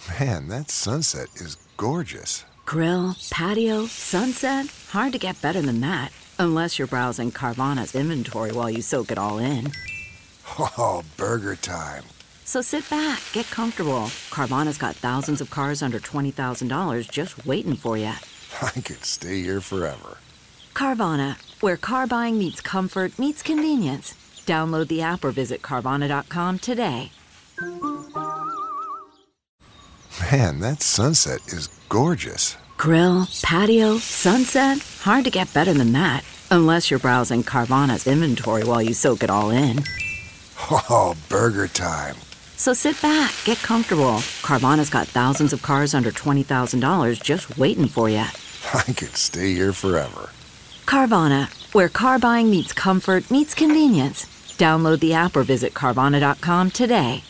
Man, that sunset is gorgeous. Grill, patio, sunset. Hard to get better than that. Unless you're browsing Carvana's inventory while you soak it all in. Oh, burger time. So sit back, get comfortable. Carvana's got thousands of cars under $20,000 just waiting for you. I could stay here forever. Carvana, where car buying meets comfort, meets convenience. Download the app or visit Carvana.com today. Man, that sunset is gorgeous. Grill, patio, sunset. Hard to get better than that. Unless you're browsing Carvana's inventory while you soak it all in. Oh, burger time. So sit back, get comfortable. Carvana's got thousands of cars under $20,000 just waiting for you. I could stay here forever. Carvana, where car buying meets comfort, meets convenience. Download the app or visit Carvana.com today.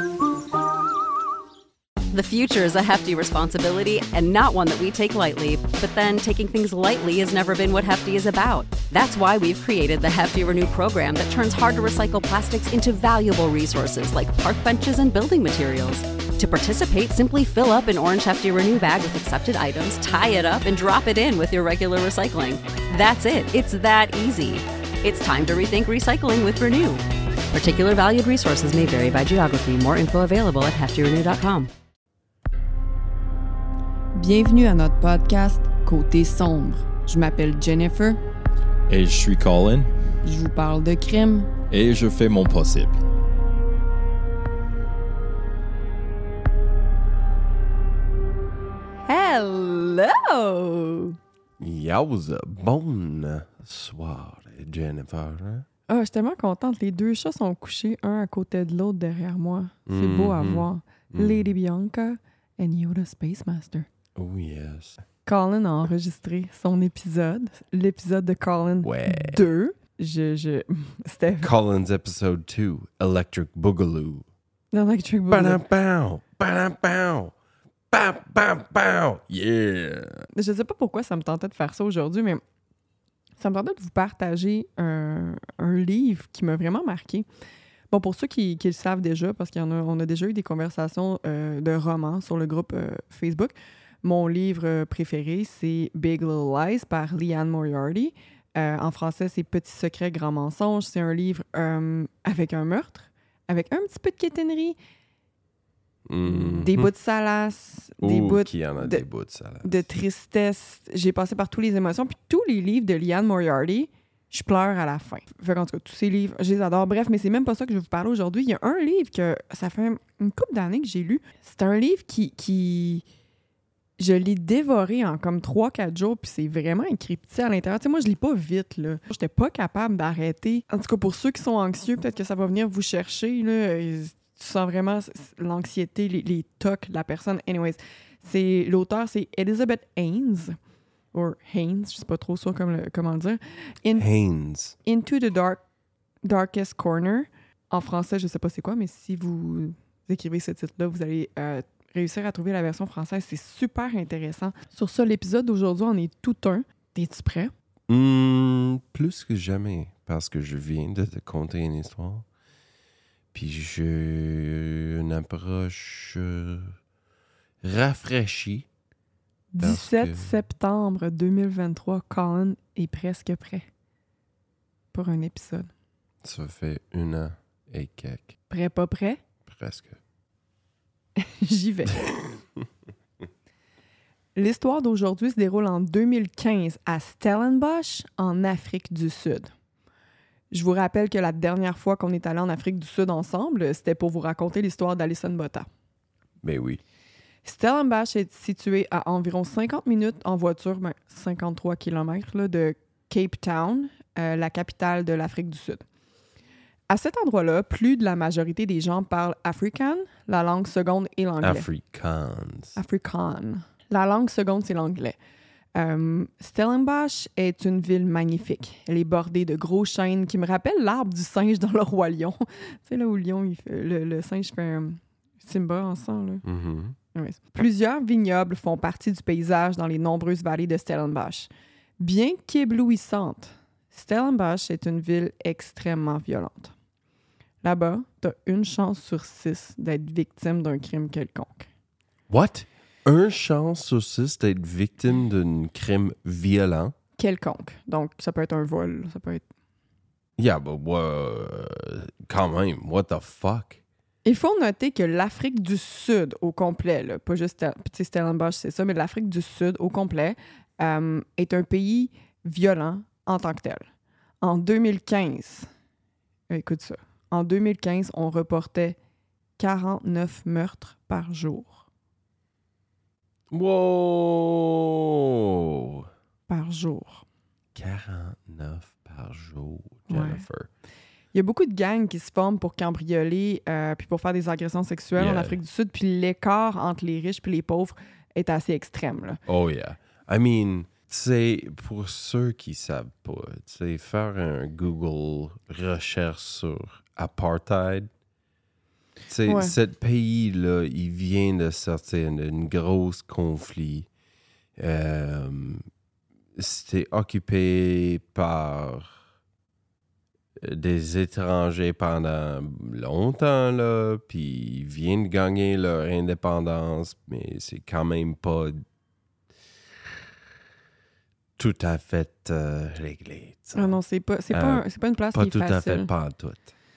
The future is a hefty responsibility and not one that we take lightly. But then taking things lightly has never been what Hefty is about. That's why we've created the Hefty Renew program that turns hard-to-recycle plastics into valuable resources like park benches and building materials. To participate, simply fill up an orange Hefty Renew bag with accepted items, tie it up, and drop it in with your regular recycling. That's it. It's that easy. It's time to rethink recycling with Renew. Particular valued resources may vary by geography. More info available at heftyrenew.com. Bienvenue à notre podcast Côté sombre. Je m'appelle Jennifer. Et je suis Colin. Je vous parle de crime. Et je fais mon possible. Hello! Yowza, bonne soirée, Jennifer. Ah, je suis tellement contente. Les deux chats sont couchés, un à côté de l'autre derrière moi. C'est beau à voir. Lady Bianca and Yoda Space Master. Oh yes. Colin a enregistré son épisode, l'épisode de Colin 2. C'était Colin's episode 2, Electric Boogaloo. Electric Boogaloo. Ba-da-bow, ba-da-bow, ba-ba-bow, yeah! Je sais pas pourquoi ça me tentait de faire ça aujourd'hui, mais ça me tentait de vous partager un livre qui m'a vraiment marqué. Bon, pour ceux qui le savent déjà, parce qu'on a déjà eu des conversations de romans sur le groupe Facebook, mon livre préféré, c'est Big Little Lies par Liane Moriarty. En français, c'est Petits secrets, grands mensonges. C'est un livre avec un meurtre, avec un petit peu de quétainerie, des bouts de salace, des bouts de tristesse. J'ai passé par toutes les émotions. Puis tous les livres de Liane Moriarty, je pleure à la fin. Fait qu'en tout cas, tous ces livres, je les adore. Bref, mais c'est même pas ça que je vais vous parler aujourd'hui. Il y a un livre que ça fait une couple d'années que j'ai lu. C'est un livre qui je l'ai dévoré en comme 3-4 jours, puis c'est vraiment encrypté à l'intérieur. Tu sais, moi, je lis pas vite, là. J'étais pas capable d'arrêter. En tout cas, pour ceux qui sont anxieux, peut-être que ça va venir vous chercher, là. Tu sens vraiment l'anxiété, les tocs de la personne. Anyways, l'auteur, c'est Elizabeth Haynes. Ou Haynes, je sais pas trop sûr comment le dire. Haynes. Into the Darkest Corner. En français, je sais pas c'est quoi, mais si vous écrivez ce titre-là, vous allez réussir à trouver la version française. C'est super intéressant. Sur ça, l'épisode d'aujourd'hui, on est tout un. T'es-tu prêt? Plus que jamais, parce que je viens de te conter une histoire. Puis j'ai une approche rafraîchie. 17 septembre 2023, Colin est presque prêt pour un épisode. Ça fait 1 an et quelques. Prêt, pas prêt? Presque. J'y vais. L'histoire d'aujourd'hui se déroule en 2015 à Stellenbosch, en Afrique du Sud. Je vous rappelle que la dernière fois qu'on est allé en Afrique du Sud ensemble, c'était pour vous raconter l'histoire d'Alison Botta. Ben oui. Stellenbosch est situé à environ 50 minutes en voiture, 53 km là, de Cape Town, la capitale de l'Afrique du Sud. À cet endroit-là, plus de la majorité des gens parlent Afrikaans, la langue seconde est l'anglais. Afrikaans. La langue seconde, c'est l'anglais. Stellenbosch est une ville magnifique. Elle est bordée de gros chênes qui me rappellent l'arbre du singe dans le Roi Lion. Tu sais, là où le singe fait un Simba en sang, là. Mm-hmm. Oui. Plusieurs vignobles font partie du paysage dans les nombreuses vallées de Stellenbosch. Bien qu'éblouissante, Stellenbosch est une ville extrêmement violente. Là-bas, tu as 1 chance sur 6 d'être victime d'un crime quelconque. What? Un chance sur 6 d'être victime d'un crime violent? Quelconque. Donc, ça peut être un vol, ça peut être... Yeah, but quand même, what the fuck? Il faut noter que l'Afrique du Sud au complet, là, pas juste Stellenbosch, c'est ça, mais l'Afrique du Sud au complet est un pays violent en tant que tel. En 2015, écoute ça, en 2015, on reportait 49 meurtres par jour. Wow! Par jour. 49 par jour, Jennifer. Ouais. Il y a beaucoup de gangs qui se forment pour cambrioler puis pour faire des agressions sexuelles en Afrique du Sud, puis l'écart entre les riches et les pauvres est assez extrême. Là. Oh yeah. I mean, c'est pour ceux qui savent pas, faire un Google recherche sur apartheid. Ouais. Ce pays-là, il vient de sortir d'un gros conflit. C'était occupé par des étrangers pendant longtemps, là, puis ils viennent de gagner leur indépendance, mais c'est quand même pas tout à fait réglé. Ah non, c'est pas une place qui est facile. Pas tout à fait, pas en tout.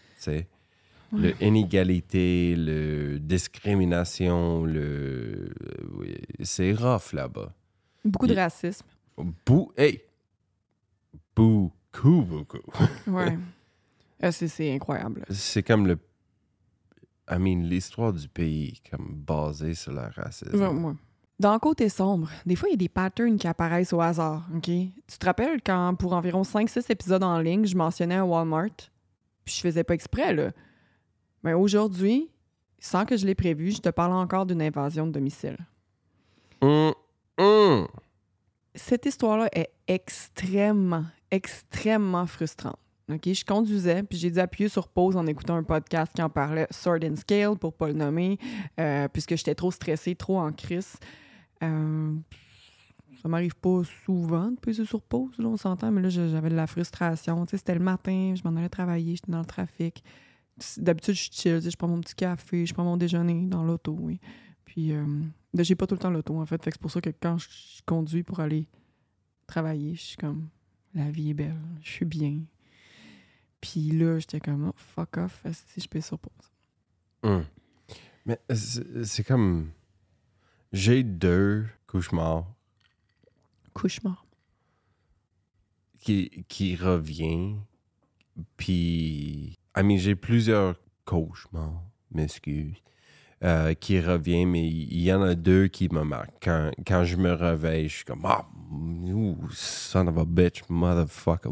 L'inégalité, la discrimination, c'est rough là-bas. Beaucoup de racisme. Beaucoup. Ouais. C'est incroyable. C'est comme l'histoire du pays comme basée sur le racisme. Ouais. Dans Côté sombre, des fois, il y a des patterns qui apparaissent au hasard, OK? Tu te rappelles quand, pour environ 5-6 épisodes en ligne, je mentionnais un Walmart, puis je faisais pas exprès, là. Mais aujourd'hui, sans que je l'ai prévu, je te parle encore d'une invasion de domicile. Cette histoire-là est extrêmement frustrante. Okay? Je conduisais, puis j'ai dû appuyer sur pause en écoutant un podcast qui en parlait, Sword and Scale, pour pas le nommer, puisque j'étais trop stressée, trop en crise. Ça m'arrive pas souvent de peser sur pause, là, on s'entend, mais là, j'avais de la frustration. Tu sais, c'était le matin, je m'en allais travailler, j'étais dans le trafic. D'habitude, je chill, je prends mon petit café, je prends mon déjeuner dans l'auto, oui. Puis, j'ai pas tout le temps l'auto, en fait. Fait que c'est pour ça que quand je conduis pour aller travailler, je suis comme, la vie est belle, je suis bien. Puis là, j'étais comme, oh, fuck off, si je pèse sur pause. Mais c'est comme, j'ai 2 cauchemars. Cauchemar. Qui revient, puis... j'ai plusieurs cauchemars, m'excuse, qui reviennent, mais il y en a 2 qui me marquent. Quand je me réveille, je suis comme son of a bitch, motherfucker,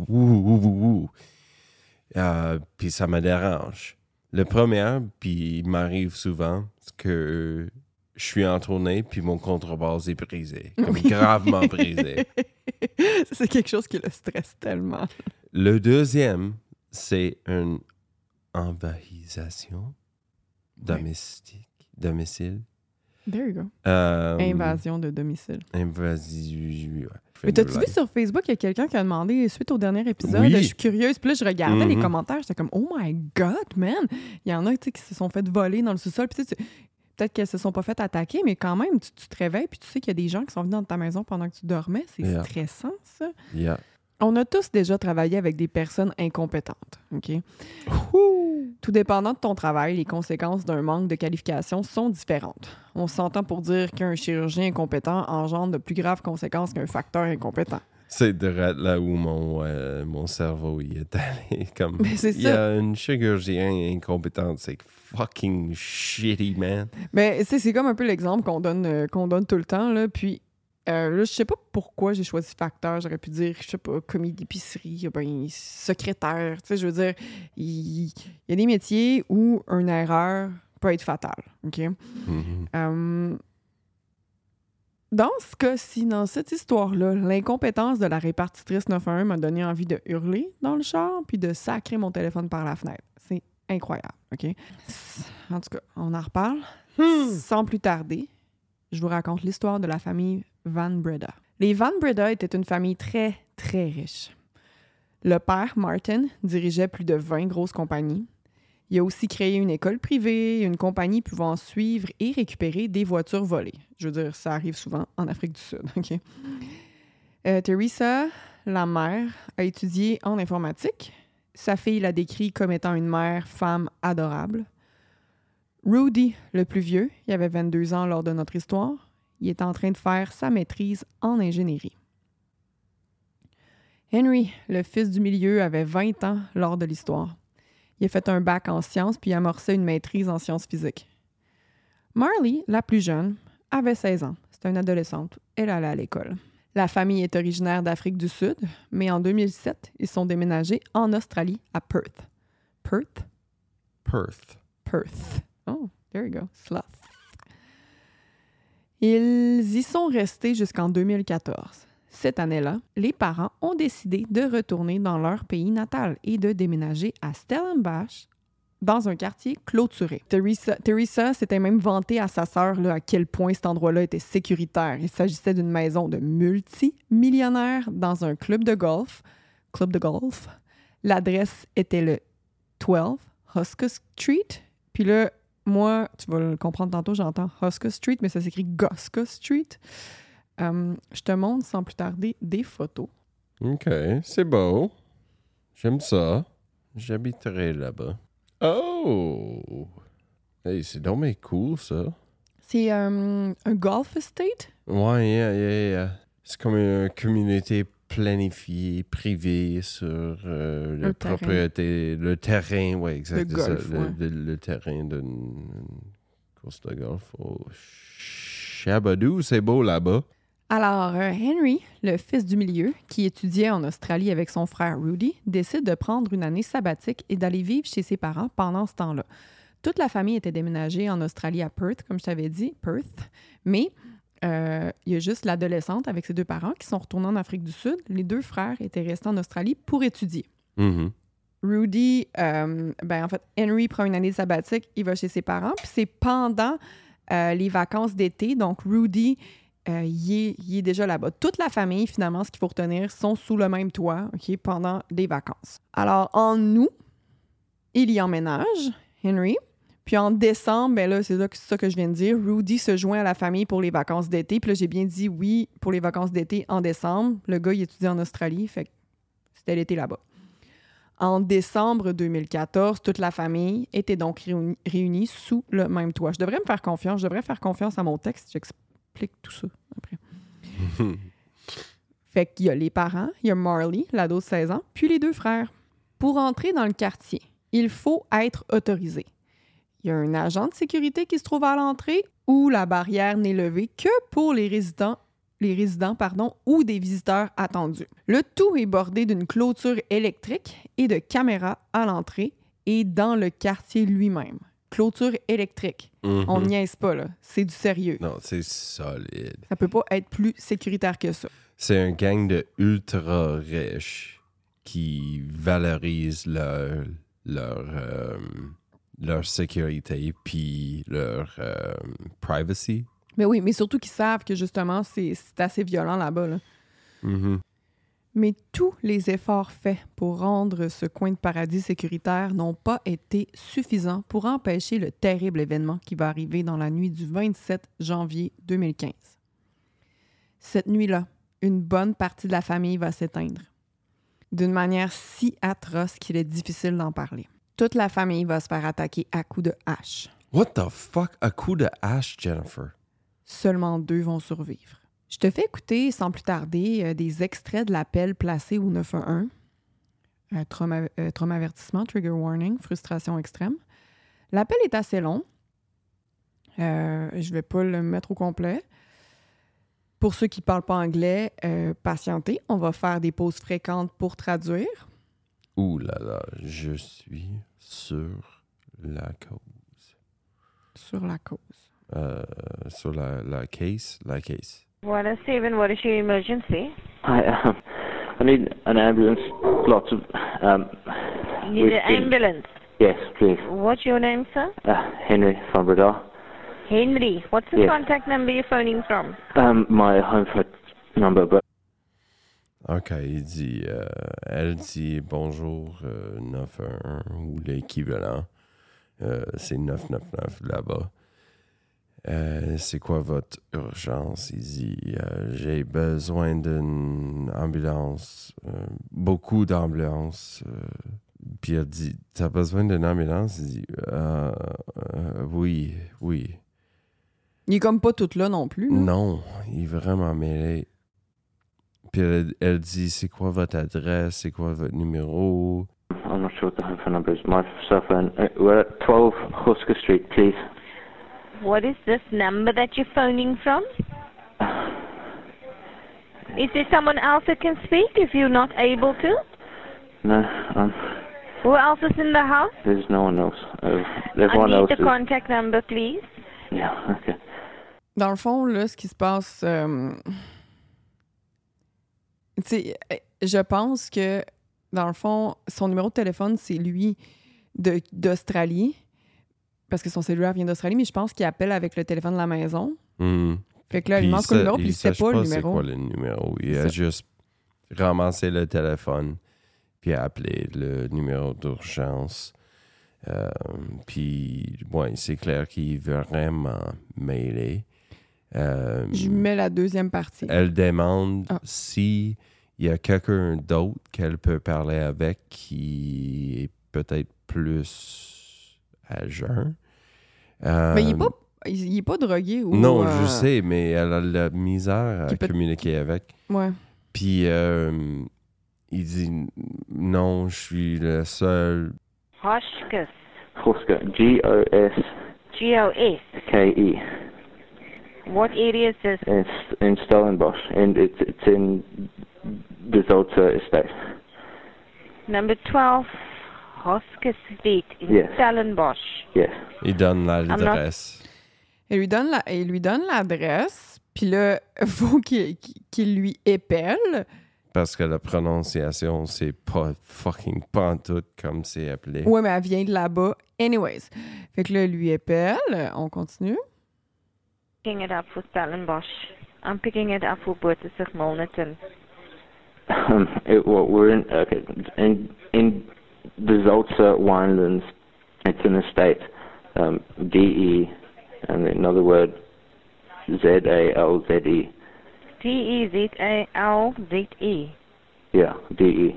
puis ça me dérange. Le premier, puis il m'arrive souvent que je suis en tournée, puis mon contrebasse est brisé, comme gravement brisé. C'est quelque chose qui le stresse tellement. Le deuxième, c'est une envahisation domicile. There you go. Invasion de domicile. Invasion. Mais t'as-tu vu sur Facebook, il y a quelqu'un qui a demandé, suite au dernier épisode, Oui. je suis curieuse, puis là, je regardais les commentaires, j'étais comme, oh my God, man! Il y en a, qui se sont fait voler dans le sous-sol, puis peut-être qu'elles se sont pas fait attaquer, mais quand même, tu te réveilles, puis tu sais qu'il y a des gens qui sont venus dans ta maison pendant que tu dormais. C'est stressant, ça. Yeah. On a tous déjà travaillé avec des personnes incompétentes, OK? Tout dépendant de ton travail, les conséquences d'un manque de qualification sont différentes. On s'entend pour dire qu'un chirurgien incompétent engendre de plus graves conséquences qu'un facteur incompétent. C'est de là où mon cerveau y est allé. Comme, c'est il y a une chirurgien incompétente, c'est fucking shitty, man. Mais c'est comme un peu l'exemple qu'on donne tout le temps, là, puis... là, je sais pas pourquoi j'ai choisi facteur. J'aurais pu dire, je sais pas, commis d'épicerie, secrétaire. Tu sais, je veux dire, il y a des métiers où une erreur peut être fatale. OK? Mm-hmm. Dans ce cas-ci, dans cette histoire-là, l'incompétence de la répartitrice 911 m'a donné envie de hurler dans le char puis de sacrer mon téléphone par la fenêtre. C'est incroyable. OK? En tout cas, on en reparle. Sans plus tarder, je vous raconte l'histoire de la famille Van Breda. Les Van Breda étaient une famille très, très riche. Le père, Martin, dirigeait plus de 20 grosses compagnies. Il a aussi créé une école privée, une compagnie pouvant suivre et récupérer des voitures volées. Je veux dire, ça arrive souvent en Afrique du Sud. OK? Teresa, la mère, a étudié en informatique. Sa fille l'a décrit comme étant une mère, femme adorable. Rudy, le plus vieux, il avait 22 ans lors de notre histoire. Il est en train de faire sa maîtrise en ingénierie. Henry, le fils du milieu, avait 20 ans lors de l'histoire. Il a fait un bac en sciences puis amorçait une maîtrise en sciences physiques. Marley, la plus jeune, avait 16 ans. C'était une adolescente. Elle allait à l'école. La famille est originaire d'Afrique du Sud, mais en 2007, ils sont déménagés en Australie, à Perth. Perth? Perth. Perth. Oh, there you go. Sloth. Ils y sont restés jusqu'en 2014. Cette année-là, les parents ont décidé de retourner dans leur pays natal et de déménager à Stellenbosch, dans un quartier clôturé. Teresa s'était même vantée à sa sœur à quel point cet endroit-là était sécuritaire. Il s'agissait d'une maison de multimillionnaires dans un club de golf. L'adresse était le 12 Huska Street. Puis là, moi, tu vas le comprendre tantôt, j'entends Huska Street, mais ça s'écrit Goska Street. Je te montre sans plus tarder des photos. OK, c'est beau. J'aime ça. J'habiterai là-bas. Oh! Hey, c'est dommage cool, ça. C'est un golf estate? Ouais, yeah. C'est comme une communauté planifiée, privée sur la propriété, le terrain, ouais, exact. De golf, ouais. Le terrain d'une course de golf. Oh, Shabadoo, c'est beau là-bas. Alors, Henry, le fils du milieu, qui étudiait en Australie avec son frère Rudy, décide de prendre une année sabbatique et d'aller vivre chez ses parents pendant ce temps-là. Toute la famille était déménagée en Australie à Perth, comme je t'avais dit, Perth, mais il y a juste l'adolescente avec ses deux parents qui sont retournés en Afrique du Sud. Les deux frères étaient restés en Australie pour étudier. Mm-hmm. Rudy, en fait, Henry prend une année sabbatique, il va chez ses parents, puis c'est pendant les vacances d'été, donc Rudy... il est déjà là-bas. Toute la famille, finalement, ce qu'il faut retenir, sont sous le même toit, OK, pendant les vacances. Alors, en août, il y emménage, Henry. Puis en décembre, ben là, c'est ça que je viens de dire, Rudy se joint à la famille pour les vacances d'été. Puis là, j'ai bien dit oui pour les vacances d'été en décembre. Le gars, il étudie en Australie, fait que c'était l'été là-bas. En décembre 2014, toute la famille était donc réunie sous le même toit. Je devrais faire confiance à mon texte. J'explique tout ça après. Fait qu'il y a les parents, il y a Marley, l'ado de 16 ans, puis les deux frères. Pour entrer dans le quartier, il faut être autorisé. Il y a un agent de sécurité qui se trouve à l'entrée où la barrière n'est levée que pour les résidents ou des visiteurs attendus. Le tout est bordé d'une clôture électrique et de caméras à l'entrée et dans le quartier lui-même. Clôture électrique. Mm-hmm. On niaise pas, là. C'est du sérieux. Non, c'est solide. Ça peut pas être plus sécuritaire que ça. C'est un gang de ultra riches qui valorisent leur sécurité puis leur privacy. Mais oui, mais surtout qu'ils savent que justement, c'est assez violent là-bas. Là. Mm-hmm. Mais tous les efforts faits pour rendre ce coin de paradis sécuritaire n'ont pas été suffisants pour empêcher le terrible événement qui va arriver dans la nuit du 27 janvier 2015. Cette nuit-là, une bonne partie de la famille va s'éteindre. D'une manière si atroce qu'il est difficile d'en parler. Toute la famille va se faire attaquer à coups de hache. What the fuck? À coup de hache, Jennifer? Seulement 2 vont survivre. Je te fais écouter, sans plus tarder, des extraits de l'appel placé au 911. Trauma avertissement, trigger warning, frustration extrême. L'appel est assez long. Je vais pas le mettre au complet. Pour ceux qui ne parlent pas anglais, patientez. On va faire des pauses fréquentes pour traduire. Ouh là là, je suis sur la cause. Sur la cause. Sur la case. Water Steven, what is your emergency? I need an ambulance. Lots of. You need an ambulance? Yes, please. What's your name, sir? Henry from Bradar. Henry. What's the contact number you're phoning from? My home phone number, but. OK, elle dit bonjour 911 ou l'équivalent. C'est 999 là-bas. C'est quoi votre urgence? Il dit, j'ai besoin d'une ambulance, beaucoup d'ambulances. Puis elle dit, t'as besoin d'une ambulance? Il dit, oui. Il est comme pas tout là non plus. Là. Non, il est vraiment mêlé. Puis elle dit, c'est quoi votre adresse? C'est quoi votre numéro? I'm not sure what the home phone number is. My cell phone. We're at 12 Husker Street, please. What is this number that you're phoning from? Is there someone else that can speak if you're not able to? No, Who else is in the house? there's no one else. I Everyone need else the is... contact number, please. Yeah, okay. Dans le fond, là, ce qui se passe... tu sais, je pense que, dans le fond, son numéro de téléphone, c'est lui d'Australie. Parce que son cellulaire vient d'Australie, mais je pense qu'il appelle avec le téléphone de la maison. Fait que là, il manque le numéro, puis il sait pas le numéro. C'est quoi le numéro? Il a juste ramassé le téléphone, puis a appelé le numéro d'urgence. Puis, ouais, c'est clair qu'il est vraiment mêlé. Je mets la deuxième partie. Elle demande si il y a quelqu'un d'autre qu'elle peut parler avec qui est peut-être plus à jeun. Mais il est pas drogué ou... Non, je sais, mais elle a la misère à communiquer avec. Ouais. Puis il dit non, je suis le seul. Hoskes. Husker. G-O-S. G-O-S. K-E. What area is this? It's in Stellenbosch, and it's in the Zolta estate. Number 12, Hoskes Street in Yes. Stellenbosch. Yes. Il donne l'adresse. Il lui donne l'adresse, puis là, il faut qu'il lui épelle. Parce que la prononciation, c'est pas fucking pantoute comme c'est appelé. Ouais, mais elle vient de là-bas. Anyways. Fait que là, il lui épelle. On continue. Picking it up for Stellenbosch. I'm picking it up for Boertesig Milnerton. We're in the Zolta Winelands. It's an estate. D-E, and another word, Z-A-L-Z-E. D-E-Z-A-L-Z-E. Yeah, D-E.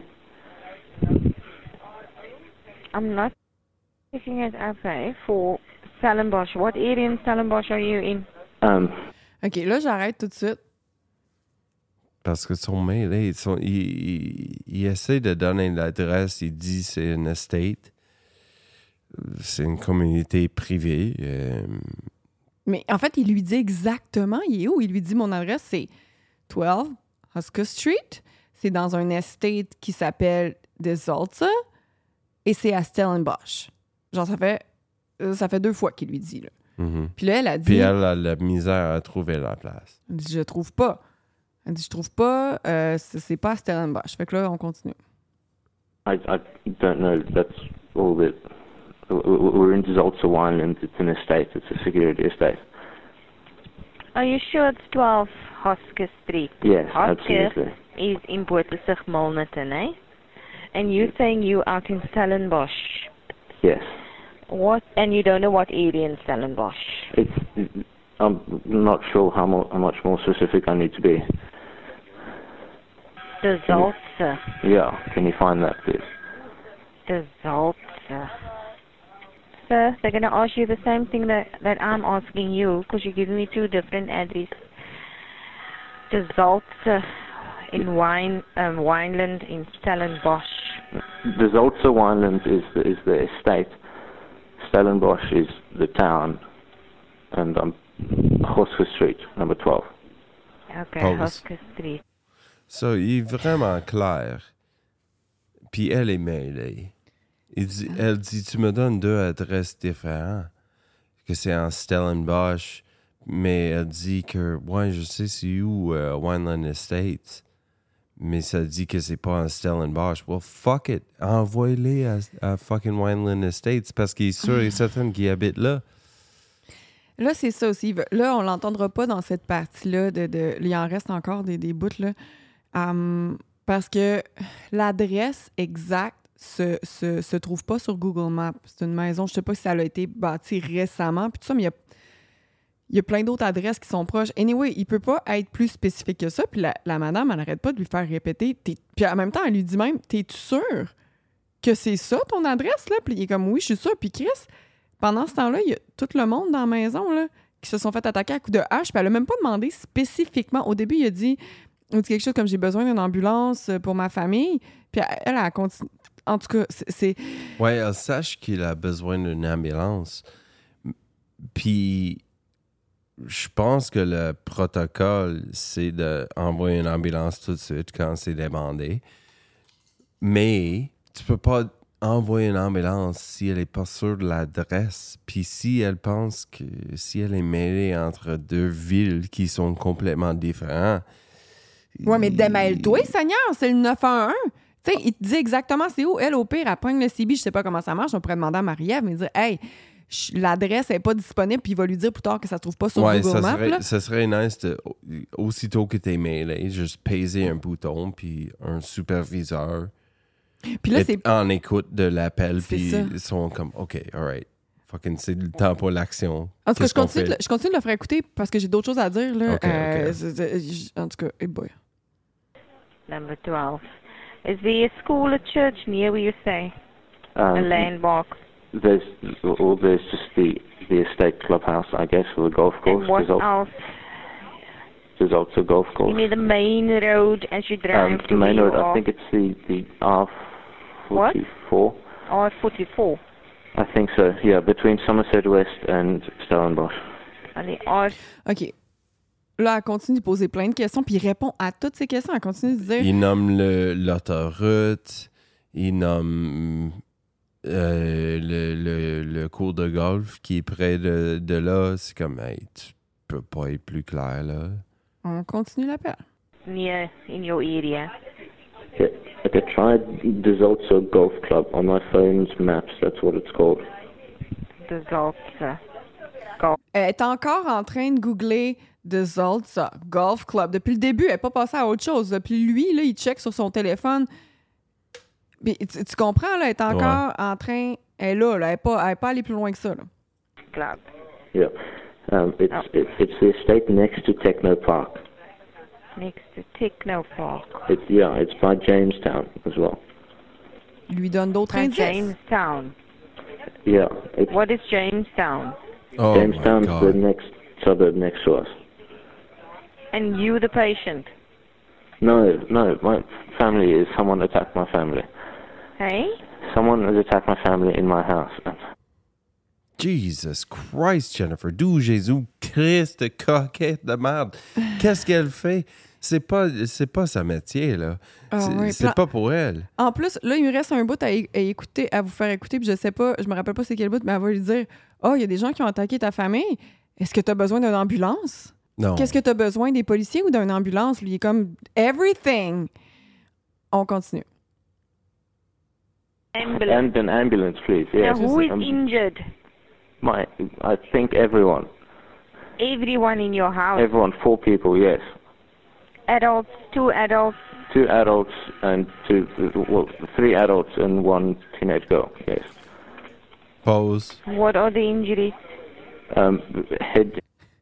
I'm not picking it up for Stellenbosch. What area in Stellenbosch are you in? OK, là, j'arrête tout de suite. Parce que son mail, il essaie de donner l'adresse, il dit c'est une estate. C'est une communauté privée. Mais en fait, il lui dit exactement, il est où? Il lui dit, mon adresse, c'est 12 Husker Street. C'est dans un estate qui s'appelle The Zolta. Et c'est à Stellenbosch. Genre, ça fait 2 fois qu'il lui dit, là. Mm-hmm. Puis là, elle a dit... Puis elle a la misère à trouver la place. Elle dit, je trouve pas. Elle dit, je trouve pas, c'est pas à Stellenbosch. Fait que là, on continue. I don't know. That's all that. We're in Zolta Winelands. It's an estate. It's a security estate. Are you sure it's 12 Hoskes Street? Yes, Hoskes absolutely. is in Boertesig Milnerton, eh? And you're saying you're out in Stellenbosch. Yes. What? And you don't know what area in Stellenbosch? I'm not sure how much more specific I need to be. The Zolta. Yeah, can you find that, please? The Zolta. Sir, they're going to ask you the same thing that I'm asking you, because you're giving me 2 different addresses. The Zolta in Wineland in Stellenbosch. The Zolta Winelands is the estate. Stellenbosch is the town, and Husker Street, number 12. Okay, Husker Street. Ça, il est vraiment clair. Puis elle est mêlée. Elle dit, tu me donnes 2 adresses différentes. Que c'est en Stellenbosch. Mais elle dit que, ouais, je sais c'est où, Wineland Estates. Mais ça dit que c'est pas en Stellenbosch. Well, fuck it. Envoie-les à fucking Wineland Estates parce qu'il est sûr et certain qu'il habite là. Là, c'est ça aussi. Là, on l'entendra pas dans cette partie-là. Il en reste encore des bouts, là. Parce que l'adresse exacte se trouve pas sur Google Maps. C'est une maison, je sais pas si elle a été bâtie récemment, puis tout ça, mais il y a plein d'autres adresses qui sont proches. Anyway, il peut pas être plus spécifique que ça, puis la madame, elle n'arrête pas de lui faire répéter. Puis en même temps, elle lui dit même, t'es-tu sûr que c'est ça ton adresse, là? Puis il est comme, oui, je suis sûr. Puis Chris, pendant ce temps-là, il y a tout le monde dans la maison, là, qui se sont fait attaquer à coups de hache, puis elle a même pas demandé spécifiquement. Au début, il a dit quelque chose comme, j'ai besoin d'une ambulance pour ma famille, puis elle a continué. En tout cas, c'est... Ouais, elle sache qu'il a besoin d'une ambulance. Puis, je pense que le protocole, c'est d'envoyer une ambulance tout de suite quand c'est demandé. Mais tu peux pas envoyer une ambulance si elle n'est pas sûre de l'adresse. Puis si elle pense que si elle est mêlée entre deux villes qui sont complètement différentes... Ouais, mais démêle-toi, Seigneur, c'est le 911. Tu sais, il te dit exactement c'est où. Elle, au pire, elle pogne le CB, je sais pas comment ça marche. On pourrait demander à Marie-Ève, mais dire, hey, l'adresse n'est pas disponible, puis il va lui dire plus tard que ça se trouve pas sur Google Maps. Ça serait nice de, aussitôt que t'es mêlé, juste peser un bouton, puis un superviseur puis là, en écoute de l'appel, puis ça. ils sont comme, OK, all right. Fucking, c'est le temps pour l'action. En tout cas, je continue de le faire écouter parce que j'ai d'autres choses à dire. Là. Okay. En tout cas, hey boy. Number 12. Is there a school or church near where you stay? A landmark? There's just the estate clubhouse, I guess, for the golf course. And what else? There's also a golf course. You mean the main road as you drive to the main road, I think it's the R44. R44? I think so, yeah, between Somerset West and Stellenbosch. And the R... OK. Là, elle continue de poser plein de questions, puis il répond à toutes ces questions. Elle continue de dire... Il nomme l'autoroute, il nomme le cours de golf qui est près de là. C'est comme, hey, tu peux pas être plus clair, là. On continue l'appel. Near in your area. Yeah, I tried Desalza Golf Club on my phone's maps, that's what it's called. Desalza Golf. Elle est encore en train de googler Desalza Golf Club. Depuis le début, elle n'est pas passée à autre chose. Puis lui, là, il check sur son téléphone. Mais tu comprends, là, elle est encore en train... Elle est là, elle n'est pas allée plus loin que ça. Là. Club. Yeah. It's the estate next to Techno Park. Next to Techno Park. It's by Jamestown as well. Il lui donne d'autres indices. Jamestown. Yeah. What is Jamestown? Oh, Jamestown's the next suburb next to us. And you, the patient? No, my family is... Someone attacked my family. Hey? Someone has attacked my family in my house. Jesus Christ, Jennifer. D'où Jésus-Christ, coquette de merde. Qu'est-ce qu'elle fait? C'est pas sa métier, là. C'est pas pour elle. En plus, là, il me reste un bout à écouter, à vous faire écouter, puis je me rappelle pas c'est quel bout, mais elle va lui dire « Oh, il y a des gens qui ont attaqué ta famille. Est-ce que tu as besoin d'une ambulance? » Non. Qu'est-ce que tu as besoin, des policiers ou d'une ambulance? Lui, il est comme « Everything! » On continue. Ambulance. And an ambulance, please. Yes. Now, who is injured? I think everyone. Everyone in your house? Everyone, 4 people, yes. Adults, 2 adults? 2 adults and 3 adults and 1 teenage girl, yes. Pause. What are the injuries? Head.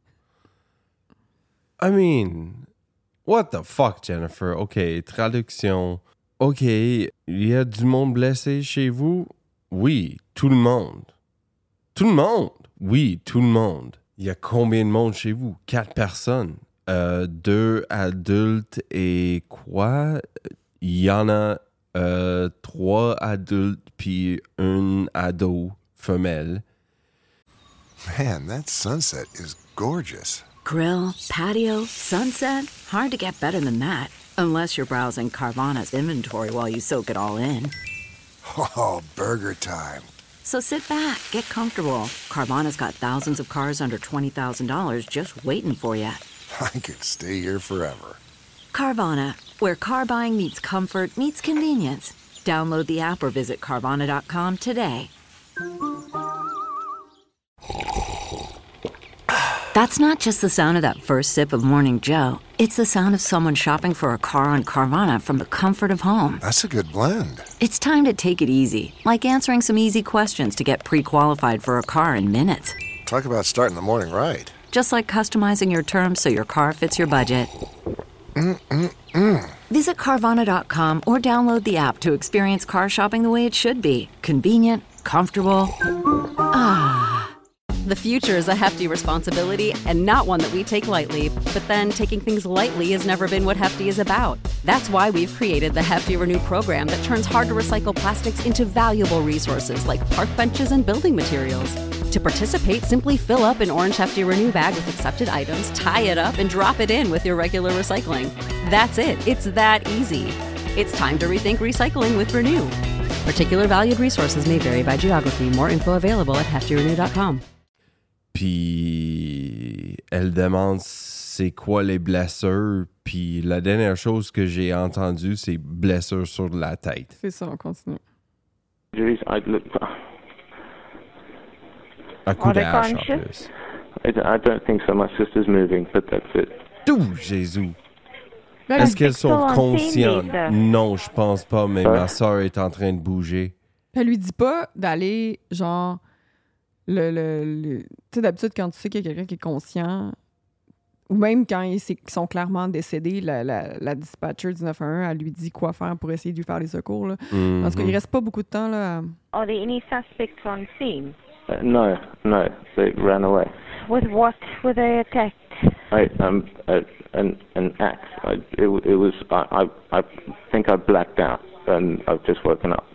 I mean, what the fuck, Jennifer? OK, traduction. OK, il y a du monde blessé chez vous? Oui, tout le monde. Tout le monde? Oui, tout le monde. Il y a combien de monde chez vous? 4 personnes. 2 adultes et quoi? Il y en a 3 adultes puis 1 ado femelle. Man, that sunset is gorgeous. Grill, patio, sunset. Hard to get better than that. Unless you're browsing Carvana's inventory while you soak it all in. Oh, burger time. So sit back, get comfortable. Carvana's got thousands of cars under $20,000 just waiting for you. I could stay here forever. Carvana, where car buying meets comfort, meets convenience. Download the app or visit Carvana.com today. That's not just the sound of that first sip of Morning Joe. It's the sound of someone shopping for a car on Carvana from the comfort of home. That's a good blend. It's time to take it easy, like answering some easy questions to get pre-qualified for a car in minutes. Talk about starting the morning right. Just like customizing your terms so your car fits your budget. Visit Carvana.com or download the app to experience car shopping the way it should be. Convenient, comfortable. The future is a hefty responsibility and not one that we take lightly. But then taking things lightly has never been what Hefty is about. That's why we've created the Hefty Renew program that turns hard to recycle plastics into valuable resources like park benches and building materials. To participate, simply fill up an orange Hefty Renew bag with accepted items, tie it up, and drop it in with your regular recycling. That's it. It's that easy. It's time to rethink recycling with Renew. Particular valued resources may vary by geography. More info available at heftyrenew.com. Puis elle demande c'est quoi les blessures. Puis la dernière chose que j'ai entendue, c'est blessure sur la tête. C'est ça, on continue. Injuries, I look. À coup Are they d'hache en conscious? plus. I don't think so. My sister's moving, but that's it. Tout Jésus! Là, Est-ce qu'elles sont on conscientes? TV, ça. Non, je pense pas, mais ma soeur est en train de bouger. elle lui dit pas d'aller, genre, tu sais, d'habitude, quand tu sais qu'il y a quelqu'un qui est conscient, ou même quand ils sont clairement décédés, la dispatcher du 911, elle lui dit quoi faire pour essayer de lui faire les secours. Là. Mhm. Parce qu'il reste pas beaucoup de temps. Là, Are there any suspects on scene? No, they ran away. With what were they attacked? An axe. It was. I think I blacked out and I've just woken up.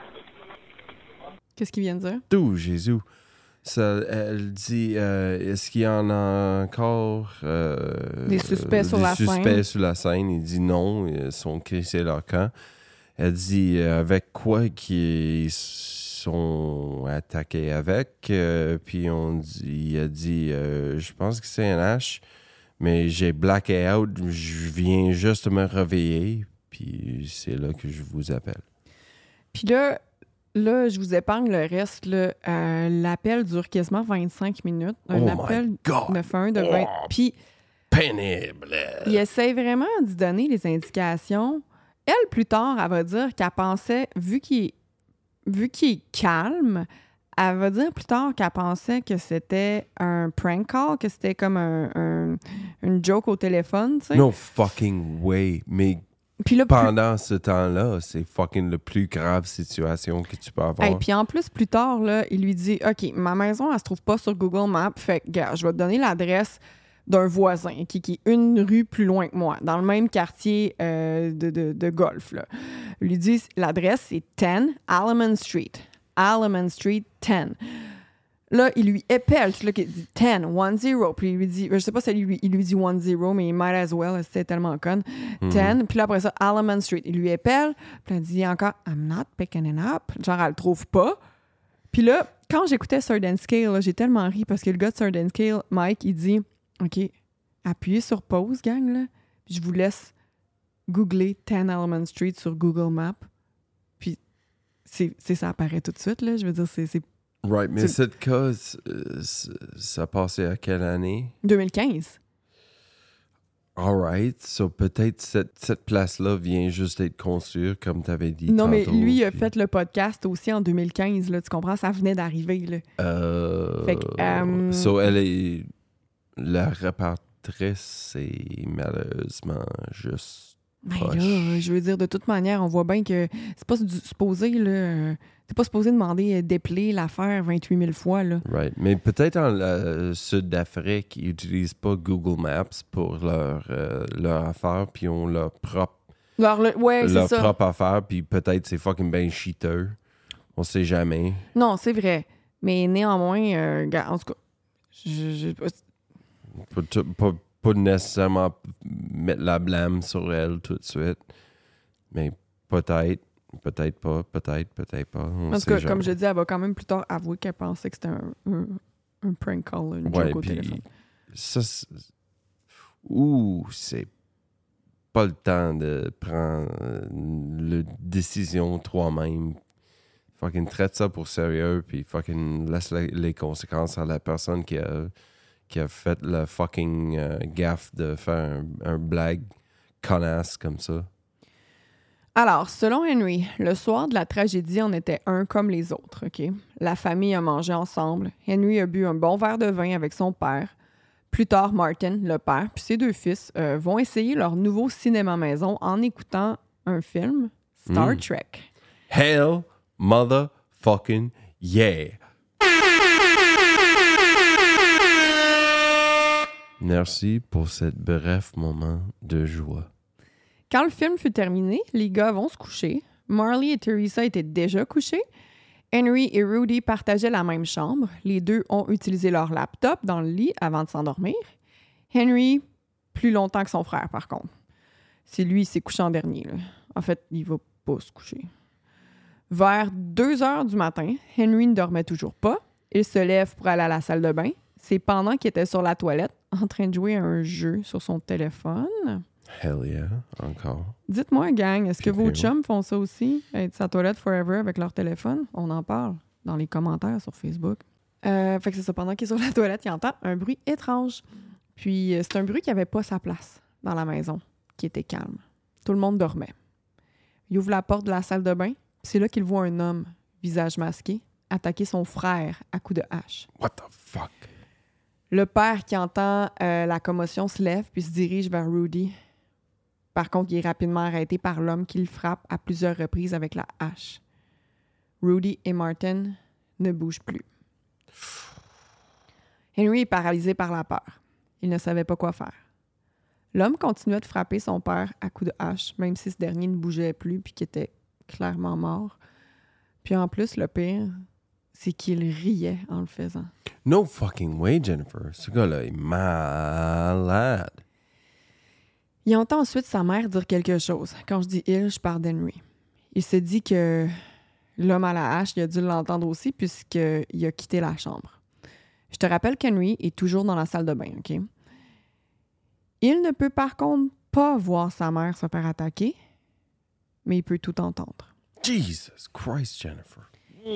Qu'est-ce qu'il vient de dire? Tout Jésus! Ça, elle dit est-ce qu'il y en a encore Des suspects sur la scène? Des suspects sur la scène. Il dit non, ils sont crissés leur camp. Elle dit avec quoi qu'ils sont attaqués avec. Puis il a dit je pense que c'est un hache, mais j'ai blacké out. Je viens juste de me réveiller. Puis c'est là que je vous appelle. Puis là, je vous épargne le reste. Là. L'appel dure quasiment 25 minutes. Un Oh appel my God! 911 de 20... Oh, Puis pénible! il essaie vraiment d'y donner les indications. Elle, plus tard, elle va dire qu'elle pensait, vu qu'il est calme, elle va dire plus tard qu'elle pensait que c'était un prank call, que c'était comme une joke au téléphone, tu sais. No fucking way! Mais Puis là, pendant ce temps-là, c'est fucking la plus grave situation que tu peux avoir. Et puis en plus, plus tard, là, il lui dit « OK, ma maison, elle se trouve pas sur Google Maps. Fait que, gars, je vais te donner l'adresse d'un voisin qui est une rue plus loin que moi, dans le même quartier de golf. Là. Il lui dit l'adresse, c'est 10 Alleman Street. Alleman Street 10. Là, il lui épelle, là, qui dit 10, 1-0. Puis il lui dit, je sais pas si il lui dit 1-0, mais il might as well, c'était tellement con. 10. Puis là, après ça, Alleman Street. Il lui épelle. Puis elle dit encore, I'm not picking it up. Genre, elle le trouve pas. Puis là, quand j'écoutais Sword and Scale, là, j'ai tellement ri parce que le gars de Sword and Scale, Mike, il dit, OK, appuyez sur pause, gang, là. Puis je vous laisse googler 10 Alleman Street sur Google Maps. Puis ça apparaît tout de suite, là. Je veux dire, c'est Right, mais cette cause, ça passait à quelle année? 2015. All right, so peut-être cette place-là vient juste d'être construite, comme tu avais dit Non, mais tantôt, lui, il a puis- fait le podcast aussi en 2015, là, tu comprends? Ça venait d'arriver, là. Fait que, So, elle est... La répartitrice, c'est malheureusement juste... Ben poche. là, je veux dire, de toute manière, on voit bien que c'est pas supposé, là... T'es pas supposé demander d'épeler l'affaire 28 000 fois, là. Right, mais peut-être en Sud d'Afrique, ils n'utilisent pas Google Maps pour leur affaire, puis ils ont leur propre Ouais, c'est ça. propre affaire, puis peut-être c'est fucking ben cheater. On sait jamais. Non, c'est vrai. Mais néanmoins, en tout cas, Pas nécessairement mettre la blâme sur elle tout de suite, mais peut-être pas. On en tout sait cas, jamais. comme je dis, elle va quand même plus tard avouer qu'elle pensait que c'était un prank call, une Ouais, joke au puis téléphone. ça, c'est pas le temps de prendre la décision toi-même. Fucking traite ça pour sérieux, puis fucking laisse les conséquences à la personne qui qui a fait la fucking gaffe de faire un blague connasse comme ça? Alors, selon Henry, le soir de la tragédie en était un comme les autres, OK? La famille a mangé ensemble. Henry a bu un bon verre de vin avec son père. Plus tard, Martin, le père, puis ses 2 fils vont essayer leur nouveau cinéma maison en écoutant un film, Star Trek. Hell motherfucking yeah! Merci pour ce bref moment de joie. Quand le film fut terminé, les gars vont se coucher. Marley et Teresa étaient déjà couchés. Henry et Rudy partageaient la même chambre. Les 2 ont utilisé leur laptop dans le lit avant de s'endormir. Henry, plus longtemps que son frère, par contre. C'est lui qui s'est couché en dernier. Là. En fait, il va pas se coucher. Vers 2 heures du matin, Henry ne dormait toujours pas. Il se lève pour aller à la salle de bain. C'est pendant qu'il était sur la toilette, en train de jouer à un jeu sur son téléphone. Hell yeah, encore. Dites-moi, gang, est-ce que vos Puis, chums font ça aussi? Être sa toilette forever avec leur téléphone? On en parle dans les commentaires sur Facebook. Fait que c'est ça, pendant qu'il est sur la toilette, il entend un bruit étrange. Puis c'est un bruit qui n'avait pas sa place dans la maison, qui était calme. Tout le monde dormait. Il ouvre la porte de la salle de bain, puis c'est là qu'il voit un homme, visage masqué, attaquer son frère à coups de hache. What the fuck? Le père qui entend la commotion se lève puis se dirige vers Rudy. Par contre, il est rapidement arrêté par l'homme qui le frappe à plusieurs reprises avec la hache. Rudy et Martin ne bougent plus. Henry est paralysé par la peur. Il ne savait pas quoi faire. L'homme continuait de frapper son père à coups de hache, même si ce dernier ne bougeait plus puis qu'il était clairement mort. Puis en plus, le pire, c'est qu'il riait en le faisant. No fucking way, Jennifer. Ce gars-là est malade. Il entend ensuite sa mère dire quelque chose. Quand je dis « il », je parle d'Henry. Il se dit que l'homme à la hache, il a dû l'entendre aussi puisqu'il a quitté la chambre. Je te rappelle qu'Henry est toujours dans la salle de bain, OK? Il ne peut par contre pas voir sa mère se faire attaquer, mais il peut tout entendre. Jesus Christ, Jennifer.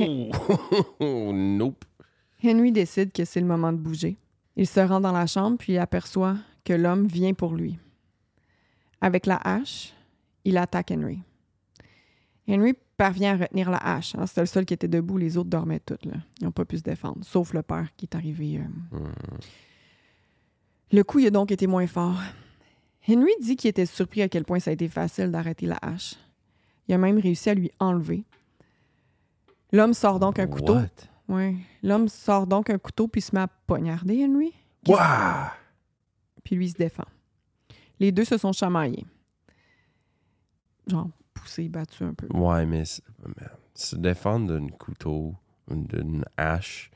Oh, nope. Henry décide que c'est le moment de bouger. Il se rend dans la chambre puis il aperçoit que l'homme vient pour lui. Avec la hache, il attaque Henry. Henry parvient à retenir la hache. C'était le seul qui était debout. Les autres dormaient tous. Là. Ils n'ont pas pu se défendre, sauf le père qui est arrivé. Le coup il a donc été moins fort. Henry dit qu'il était surpris à quel point ça a été facile d'arrêter la hache. Il a même réussi à lui enlever. L'homme sort donc un couteau. What? Ouais. L'homme sort donc un couteau puis se met à poignarder Henry. Wow! Puis lui, il se défend. Les 2 se sont chamaillés. Genre, poussés, battus un peu. Ouais, mais se défendre d'un couteau, d'une hache,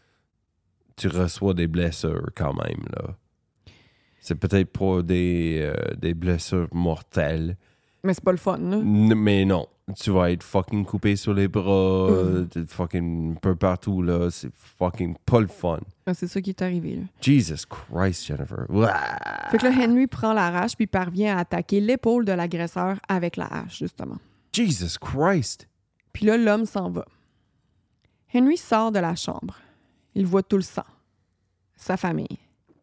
tu reçois des blessures quand même, là. C'est peut-être pas des blessures mortelles. Mais c'est pas le fun, là. Mais non. Tu vas être fucking coupé sur les bras, fucking un peu partout, là. C'est fucking pas le fun. Ah, c'est ça qui est arrivé, là. Jesus Christ, Jennifer. Ouah! Fait que là, Henry prend la hache puis parvient à attaquer l'épaule de l'agresseur avec la hache, justement. Jesus Christ! Puis là, l'homme s'en va. Henry sort de la chambre. Il voit tout le sang. Sa famille.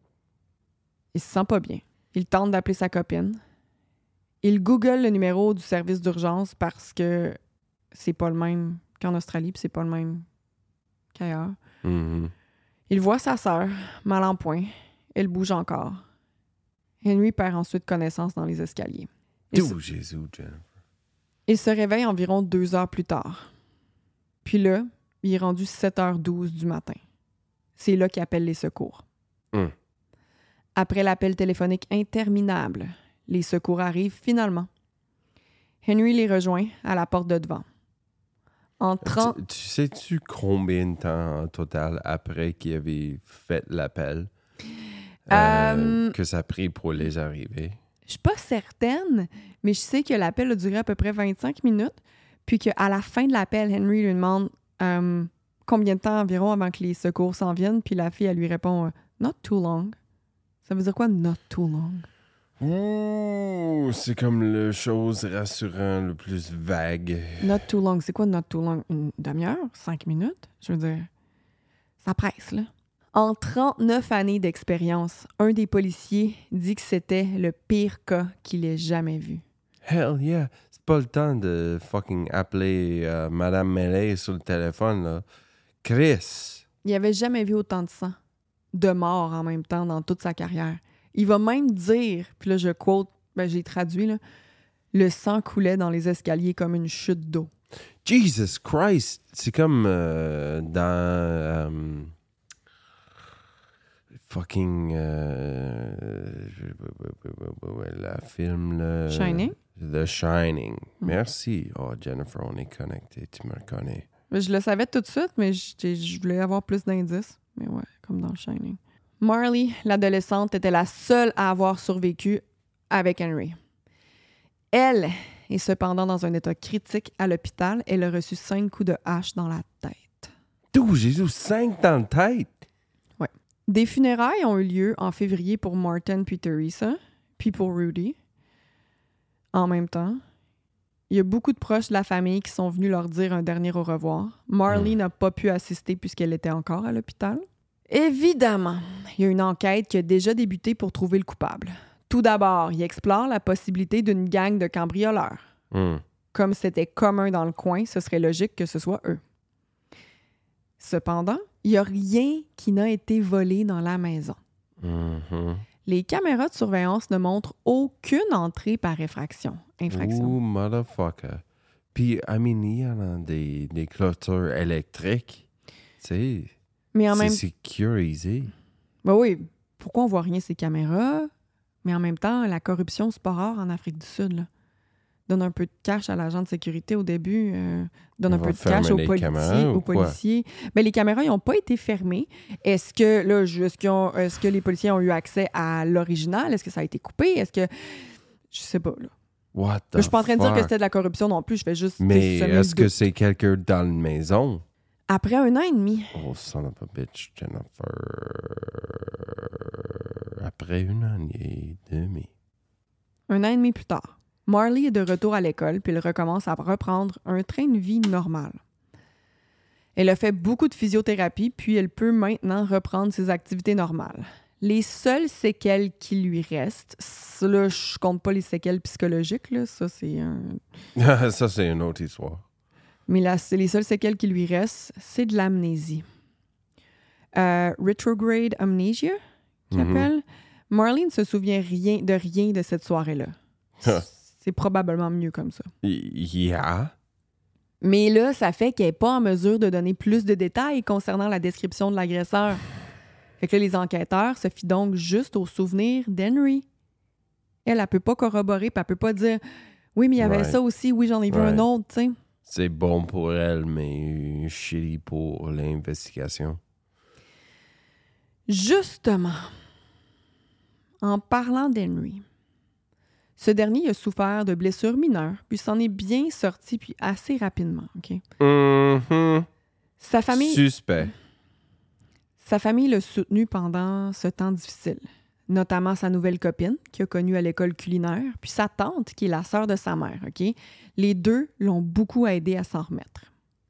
Il se sent pas bien. Il tente d'appeler sa copine. Il google le numéro du service d'urgence parce que c'est pas le même qu'en Australie puis c'est pas le même qu'ailleurs. Mm-hmm. Il voit sa sœur, mal en point. Elle bouge encore. Henry perd ensuite connaissance dans les escaliers. Jésus, Jennifer. Il se réveille environ 2 heures plus tard. Puis là, il est rendu 7h12 du matin. C'est là qu'il appelle les secours. Après l'appel téléphonique interminable, les secours arrivent finalement. Henry les rejoint à la porte de devant. En 30... Tu sais-tu combien de temps en total après qu'il avait fait l'appel que ça a pris pour les arriver? Je suis pas certaine, mais je sais que l'appel a duré à peu près 25 minutes, puis qu'à la fin de l'appel, Henry lui demande combien de temps environ avant que les secours s'en viennent, puis la fille, elle lui répond « Not too long ». Ça veut dire quoi, « not too long » ? Ouh, c'est comme le chose rassurant le plus vague. Not too long. C'est quoi not too long? Une demi-heure? 5 minutes? Je veux dire, ça presse, là. En 39 années d'expérience, un des policiers dit que c'était le pire cas qu'il ait jamais vu. Hell yeah. C'est pas le temps de fucking appeler Madame Melee sur le téléphone, là. Chris! Il n'avait jamais vu autant de sang, de morts en même temps dans toute sa carrière. Il va même dire, puis là je quote, j'ai traduit, là, le sang coulait dans les escaliers comme une chute d'eau. Jesus Christ! C'est comme dans... fucking... la film, là... Shining? The Shining. Merci. Oh, Jennifer, on est connectés. Tu me reconnais. Je le savais tout de suite, mais je voulais avoir plus d'indices. Mais ouais, comme dans le Shining. Marley, l'adolescente, était la seule à avoir survécu avec Henry. Elle est cependant dans un état critique à l'hôpital. Elle a reçu 5 coups de hache dans la tête. D'où j'ai eu 5 dans la tête? Ouais. Des funérailles ont eu lieu en février pour Martin puis Teresa, puis pour Rudy. En même temps, il y a beaucoup de proches de la famille qui sont venus leur dire un dernier au revoir. Marley n'a pas pu assister puisqu'elle était encore à l'hôpital. Évidemment, il y a une enquête qui a déjà débuté pour trouver le coupable. Tout d'abord, il explore la possibilité d'une gang de cambrioleurs. Comme c'était commun dans le coin, ce serait logique que ce soit eux. Cependant, il n'y a rien qui n'a été volé dans la maison. Les caméras de surveillance ne montrent aucune entrée par infraction. Ouh, motherfucker. Puis, il y en a des clôtures électriques. Tu sais, c'est sécurisé. Ben oui, pourquoi on voit rien ces caméras? Mais en même temps, la corruption, c'est pas rare en Afrique du Sud, là. Donne un peu de cash à l'agent de sécurité au début, donne un peu de cash aux policiers. Mais les caméras, ils n'ont pas été fermées. Est-ce que les policiers ont eu accès à l'original? Est-ce que ça a été coupé? Est-ce que... Je sais pas, là. Je suis pas en train de dire que c'était de la corruption non plus. Je fais juste... Mais est-ce que c'est quelqu'un dans la maison? Après 1 an et demi. Oh, son of a bitch, Jennifer. Après 1 an et demi. 1 an et demi plus tard. Marley est de retour à l'école, puis elle recommence à reprendre un train de vie normal. Elle a fait beaucoup de physiothérapie, puis elle peut maintenant reprendre ses activités normales. Les seules séquelles qui lui restent, là, je compte pas les séquelles psychologiques, là, ça c'est un... Ça c'est une autre histoire. Mais les seules séquelles qui lui restent, c'est de l'amnésie. Retrograde amnesia, qu'il appelle. Marley ne se souvient de rien de cette soirée-là. C'est probablement mieux comme ça. Yeah. Mais là, ça fait qu'elle n'est pas en mesure de donner plus de détails concernant la description de l'agresseur. Fait que là, les enquêteurs se fient donc juste au souvenir d'Henry. Elle ne peut pas corroborer, puis elle peut pas dire « Oui, mais il y avait ça aussi, oui, j'en ai vu un autre, tu sais. » C'est bon pour elle, mais shitty pour l'investigation. Justement, en parlant d'Henry, ce dernier a souffert de blessures mineures, puis s'en est bien sorti, puis assez rapidement, OK? Sa famille... Suspect. Sa famille l'a soutenu pendant ce temps difficile, notamment sa nouvelle copine, qu'il a connue à l'école culinaire, puis sa tante, qui est la sœur de sa mère, OK? Les deux l'ont beaucoup aidé à s'en remettre.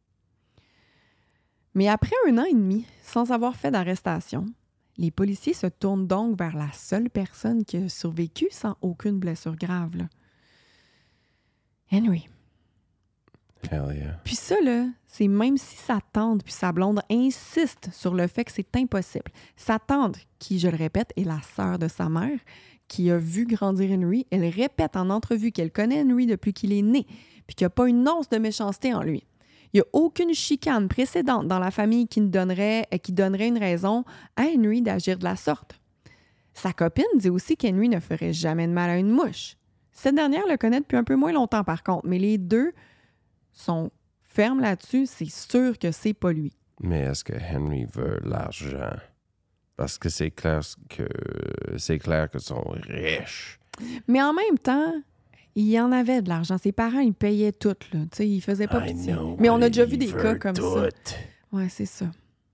Mais après 1 an et demi, sans avoir fait d'arrestation, les policiers se tournent donc vers la seule personne qui a survécu sans aucune blessure grave, là. Henry. Hell yeah. Puis ça, là, c'est même si sa tante puis sa blonde insistent sur le fait que c'est impossible. Sa tante, qui, je le répète, est la sœur de sa mère, qui a vu grandir Henry, elle répète en entrevue qu'elle connaît Henry depuis qu'il est né, puis qu'il n'y a pas une once de méchanceté en lui. Il n'y a aucune chicane précédente dans la famille qui donnerait une raison à Henry d'agir de la sorte. Sa copine dit aussi qu'Henry ne ferait jamais de mal à une mouche. Cette dernière le connaît depuis un peu moins longtemps, par contre, mais les deux sont fermes là-dessus, c'est sûr que c'est pas lui. Mais est-ce que Henry veut l'argent? Parce que c'est clair qu'ils sont riches. Mais en même temps, il y en avait de l'argent. Ses parents, ils payaient tout, là. Tu sais, ils faisaient pas pitié. Mais on a déjà vu des cas comme ça. Ouais, c'est ça.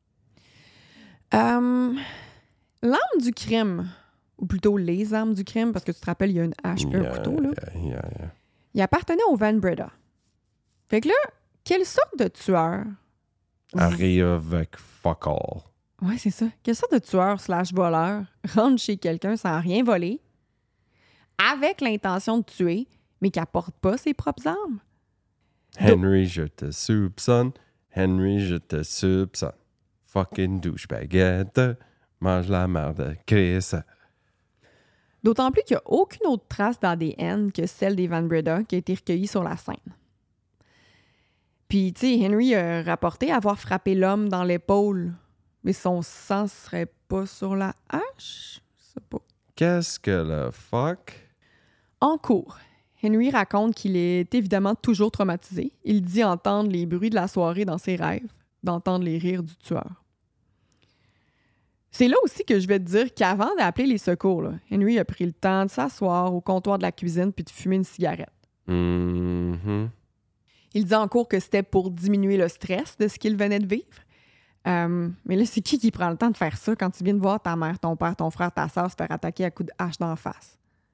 L'arme du crime, ou plutôt les armes du crime, parce que tu te rappelles, il y a une hache et un couteau, là. Il appartenait au Van Breda. Fait que là, quelle sorte de tueur? Arrive avec fuck all. Ouais, c'est ça. Quelle sorte de tueur/voleur rentre chez quelqu'un sans rien voler, avec l'intention de tuer, mais qui apporte pas ses propres armes? Henry, je te soupçonne. Henry, je te soupçonne. Fucking douchebaguette. Mange la merde de Chris. D'autant plus qu'il n'y a aucune autre trace d'ADN que celle des Van Breda qui a été recueillie sur la scène. Puis, tu sais, Henry a rapporté avoir frappé l'homme dans l'épaule, mais son sang serait pas sur la hache? Je sais pas. Qu'est-ce que le fuck? En cours, Henry raconte qu'il est évidemment toujours traumatisé. Il dit entendre les bruits de la soirée dans ses rêves, d'entendre les rires du tueur. C'est là aussi que je vais te dire qu'avant d'appeler les secours, là, Henry a pris le temps de s'asseoir au comptoir de la cuisine puis de fumer une cigarette. Mm-hmm. Il dit en cours que c'était pour diminuer le stress de ce qu'il venait de vivre. Mais là, c'est qui prend le temps de faire ça quand tu viens de voir ta mère, ton père, ton frère, ta soeur se faire attaquer à coups de hache d'en face?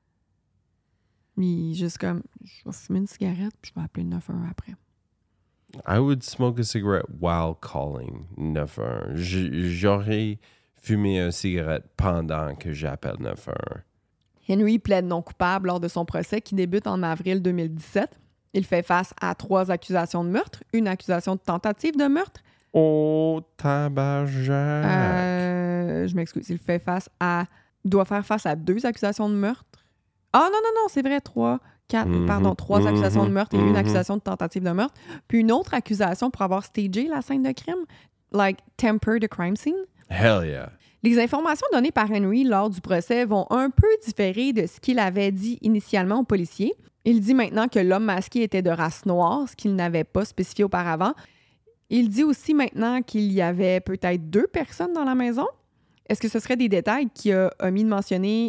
Mais juste comme, je vais fumer une cigarette puis je vais appeler le 911 après. I would smoke a cigarette while calling 911. J'aurais fumé une cigarette pendant que j'appelle 911. Henry plaide non coupable lors de son procès qui débute en avril 2017. Il fait face à 3 accusations de meurtre, une accusation de tentative de meurtre. Oh, tabarnak! Je m'excuse. Il doit faire face à 2 accusations de meurtre. Ah non, c'est vrai, 3 accusations de meurtre et une accusation de tentative de meurtre. Puis une autre accusation pour avoir stagé la scène de crime, like temper the crime scene. Hell yeah! Les informations données par Henry lors du procès vont un peu différer de ce qu'il avait dit initialement aux policiers. Il dit maintenant que l'homme masqué était de race noire, ce qu'il n'avait pas spécifié auparavant. Il dit aussi maintenant qu'il y avait peut-être 2 personnes dans la maison. Est-ce que ce serait des détails qu'il a omis de mentionner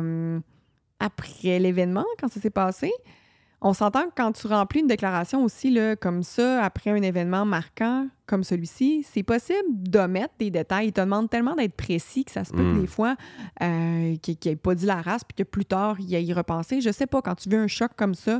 après l'événement, quand ça s'est passé? On s'entend que quand tu remplis une déclaration aussi là, comme ça, après un événement marquant comme celui-ci, c'est possible d'omettre des détails. Ils te demandent tellement d'être précis que ça se peut que des fois, qu'il n'ait pas dit la race puis que plus tard, il y repensé. Je sais pas, quand tu vis un choc comme ça,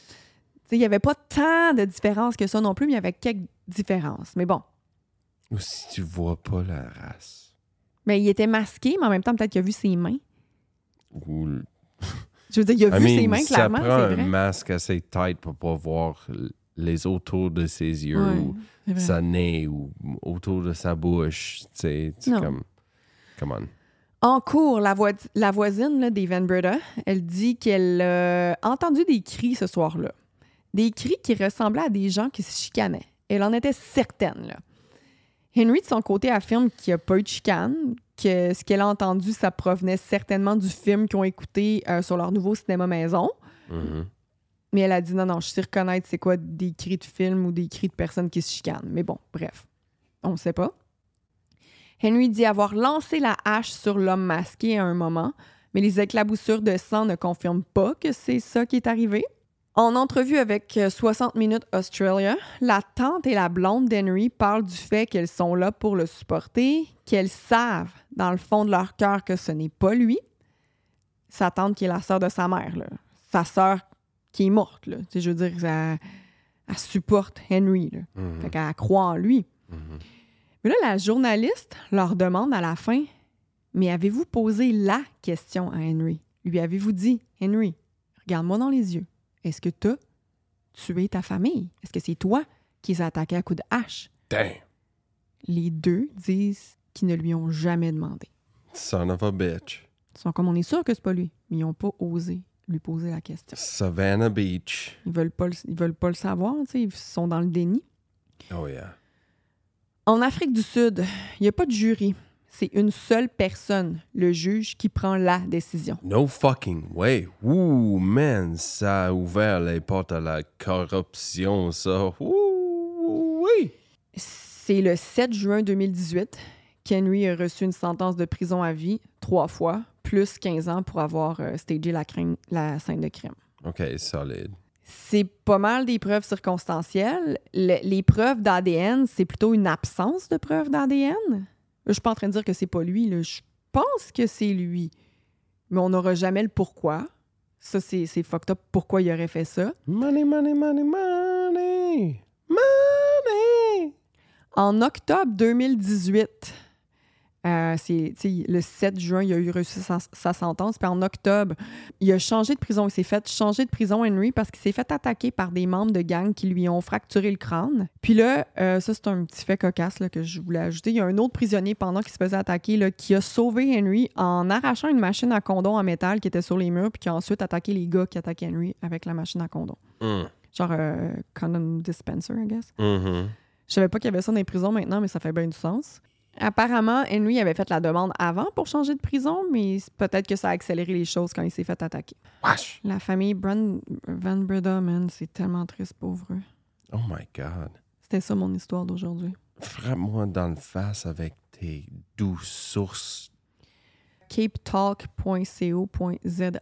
il n'y avait pas tant de différences que ça non plus, mais il y avait quelques différences. Mais bon. Ou si tu vois pas la race. Mais il était masqué, mais en même temps, peut-être qu'il a vu ses mains. Ou... Je veux dire, il a vu ses mains, clairement, c'est vrai. Ça prend un masque assez tight pour pas voir les autour de ses yeux ou sa nez ou autour de sa bouche. Tu sais, comme... Come on. En cours, la voisine là, des Van Breda, elle dit qu'elle a entendu des cris ce soir-là. Des cris qui ressemblaient à des gens qui se chicanaient. Elle en était certaine, là. Henry, de son côté, affirme qu'il n'y a pas eu de chicane, que ce qu'elle a entendu, ça provenait certainement du film qu'ils ont écouté sur leur nouveau cinéma maison. Mm-hmm. Mais elle a dit non, je sais reconnaître c'est quoi des cris de film ou des cris de personnes qui se chicanent. Mais bon, bref, on ne sait pas. Henry dit avoir lancé la hache sur l'homme masqué à un moment, mais les éclaboussures de sang ne confirment pas que c'est ça qui est arrivé. En entrevue avec 60 Minutes Australia, la tante et la blonde d'Henry parlent du fait qu'elles sont là pour le supporter, qu'elles savent dans le fond de leur cœur que ce n'est pas lui. Sa tante qui est la sœur de sa mère, là. Sa sœur qui est morte. Là. Je veux dire, elle supporte Henry. Là. Fait qu'elle croit en lui. Mais là, la journaliste leur demande à la fin, mais avez-vous posé la question à Henry? Lui avez-vous dit, Henry, regarde-moi dans les yeux. Est-ce que tu as tué ta famille? Est-ce que c'est toi qui les as attaqués à coups de hache? Damn! Les 2 disent qu'ils ne lui ont jamais demandé. Son of a bitch. Ils sont comme on est sûr que c'est pas lui, mais ils n'ont pas osé lui poser la question. Savannah Beach. Ils veulent pas le savoir, tu sais, ils sont dans le déni. Oh yeah. En Afrique du Sud, il n'y a pas de jury. C'est une seule personne, le juge, qui prend la décision. No fucking way. Ouh, man, ça a ouvert les portes à la corruption, ça. Ouh, oui. C'est le 7 juin 2018 qu'Henry a reçu une sentence de prison à vie 3 fois, plus 15 ans pour avoir stagé la scène de crime. OK, solide. C'est pas mal des preuves circonstancielles. Les preuves d'ADN, c'est plutôt une absence de preuves d'ADN. Je suis pas en train de dire que c'est pas lui. Là. Je pense que c'est lui. Mais on n'aura jamais le pourquoi. Ça, c'est fucked up. Pourquoi il aurait fait ça? Money, money, money, money! Money! En octobre 2018, Le 7 juin, il a eu reçu sa sentence. Puis en octobre, il a changé de prison. Il s'est fait changer de prison, Henry, parce qu'il s'est fait attaquer par des membres de gang qui lui ont fracturé le crâne. Puis là, ça, c'est un petit fait cocasse là, que je voulais ajouter. Il y a un autre prisonnier, pendant qu'il se faisait attaquer, là, qui a sauvé Henry en arrachant une machine à condom en métal qui était sur les murs, puis qui a ensuite attaqué les gars qui attaquaient Henry avec la machine à condom. Genre condom dispenser, I guess. Je savais pas qu'il y avait ça dans les prisons maintenant, mais ça fait bien du sens. Apparemment, Henry avait fait la demande avant pour changer de prison, mais peut-être que ça a accéléré les choses quand il s'est fait attaquer. Wesh! La famille Van Breda, man, c'est tellement triste, pauvre eux. Oh my God. C'était ça mon histoire d'aujourd'hui. Frappe-moi dans le face avec tes douces sources. capetalk.co.za,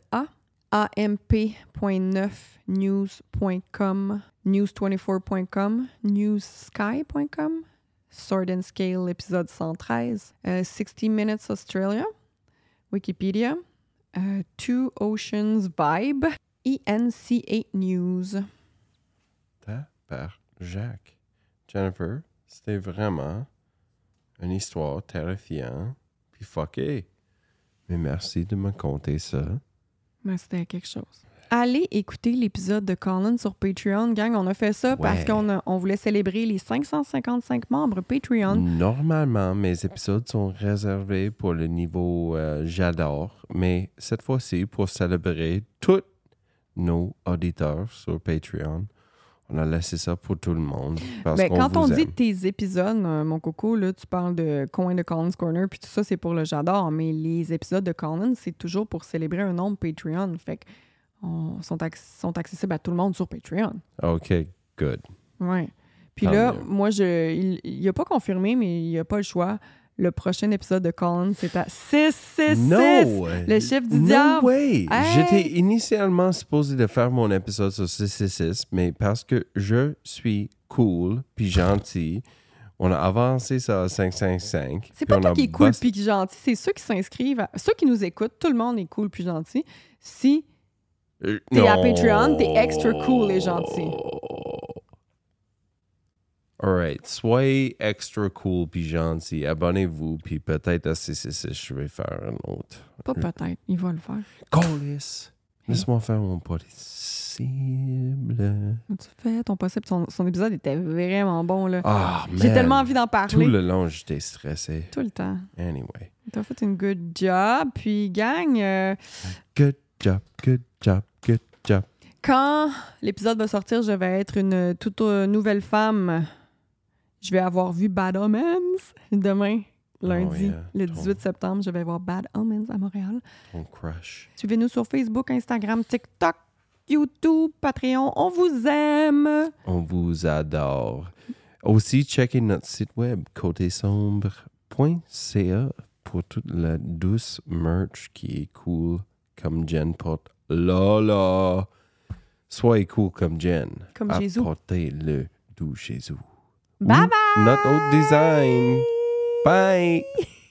amp.9news.com, news24.com, newssky.com, Sword and Scale, épisode 113, 60 Minutes Australia, Wikipédia, Two Oceans Vibe, ENC8 News. Par Jacques. Jennifer, c'était vraiment une histoire terrifiante, puis fucké. Mais merci de me conter ça. Mais c'était quelque chose. Allez écouter l'épisode de Colin sur Patreon, gang. On a fait ça parce qu'on voulait célébrer les 555 membres Patreon. Normalement, mes épisodes sont réservés pour le niveau j'adore, mais cette fois-ci, pour célébrer tous nos auditeurs sur Patreon, on a laissé ça pour tout le monde. Parce qu'on quand on vous dit aime. tes épisodes, mon coco, là, tu parles de Coin de Colin's Corner, puis tout ça, c'est pour le j'adore. Mais les épisodes de Colin, c'est toujours pour célébrer un nombre Patreon. Fait que sont accessibles à tout le monde sur Patreon. OK, good. Ouais. Puis Tant là, mieux. moi, il n'a pas confirmé, mais il n'y a pas le choix. Le prochain épisode de Colin, c'est à 666. No! Le chiffre du No diable. way! Hey! J'étais initialement supposé de faire mon épisode sur 666, mais parce que je suis cool puis gentil, on a avancé ça à 555. C'est pas puis toi on a qui est cool bossé- puis gentil, c'est ceux qui s'inscrivent, ceux qui nous écoutent, tout le monde est cool puis gentil. Si t'es à Patreon, t'es extra cool et gentil. Alright, soyez extra cool puis gentil. Abonnez-vous, puis peut-être à 666, je vais faire un autre. Pas peut-être, il va le faire. Colis! Laisse-moi faire mon possible. Tu fais ton possible. Son épisode était vraiment bon, là. Ah, man! J'ai tellement envie d'en parler. Tout le long, j'étais stressé. Tout le temps. Anyway. T'as fait une good job. Puis, gang, Good job, good job, good job. quand l'épisode va sortir, je vais être une toute nouvelle femme. Je vais avoir vu Bad Omens demain, lundi, yeah. le 18 septembre. Je vais voir Bad Omens à Montréal. Ton crush. Suivez-nous sur Facebook, Instagram, TikTok, YouTube, Patreon. On vous aime! On vous adore. Aussi, checkez notre site web, côtesombre.ca, pour toute la douce merch qui est cool, comme Jen porte. Là! Soyez cool comme Jen. Comme Jésus. Apportez-le doux Jésus. Bye Ou bye! Notre autre design. Bye!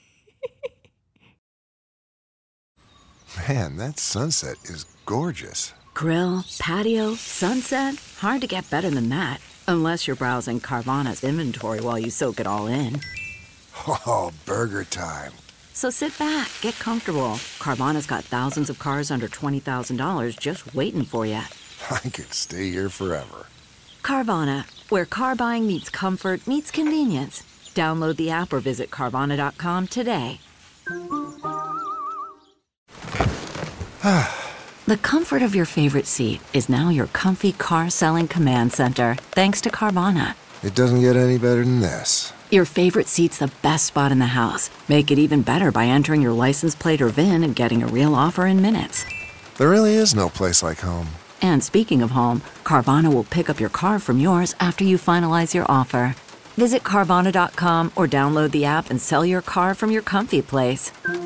Man, that sunset is gorgeous. Grill, patio, sunset. Hard to get better than that. Unless you're browsing Carvana's inventory while you soak it all in. Oh, burger time. So sit back, get comfortable. Carvana's got thousands of cars under $20,000 just waiting for you. I could stay here forever. Carvana, where car buying meets comfort, meets convenience. Download the app or visit Carvana.com today. The comfort of your favorite seat is now your comfy car selling command center, thanks to Carvana. It doesn't get any better than this. Your favorite seat's the best spot in the house. Make it even better by entering your license plate or VIN and getting a real offer in minutes. There really is no place like home. And speaking of home, Carvana will pick up your car from yours after you finalize your offer. Visit Carvana.com or download the app and sell your car from your comfy place.